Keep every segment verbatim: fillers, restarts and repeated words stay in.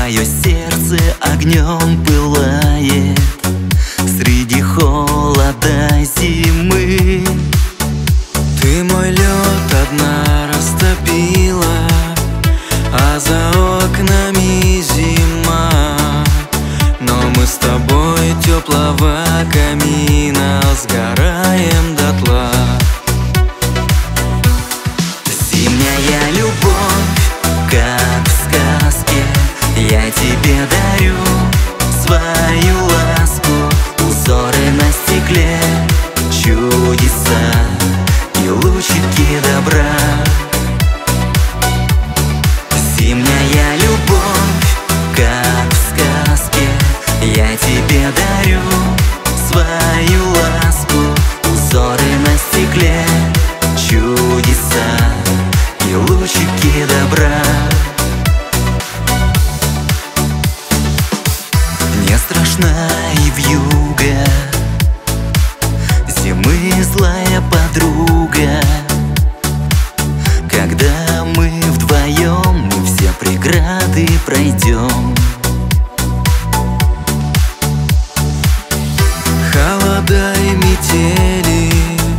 Мое сердце огнем пылает среди холода зимы. Ты мой лед одна растопила, а за окнами зима. Но мы с тобой теплого камина сгораем дотла. Зимняя любовь, как в сказке, я тебе дарю свою ласку. Узоры на стекле, чудеса и лучики добра. Зимняя любовь, как в сказке, я тебе дарю свою ласку. Узоры на стекле, чудеса и лучики добра. Не страшна и вьюга зимы, злая подруга. Когда мы вдвоем, мы все преграды пройдем. Холода и метели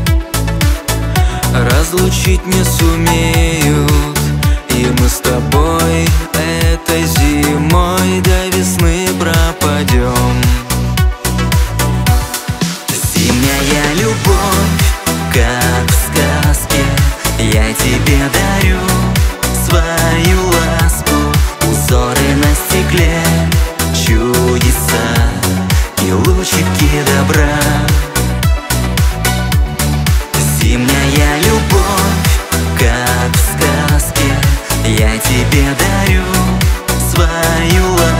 разлучить не сумеют, и мы с тобой этой зимой до весны пропадем. Зимняя любовь, как в сказке, я тебе дарю свою ласку. Узоры на стекле, чудеса и лучики добра. Зимняя любовь, как в сказке, я тебе дарю свою ласку.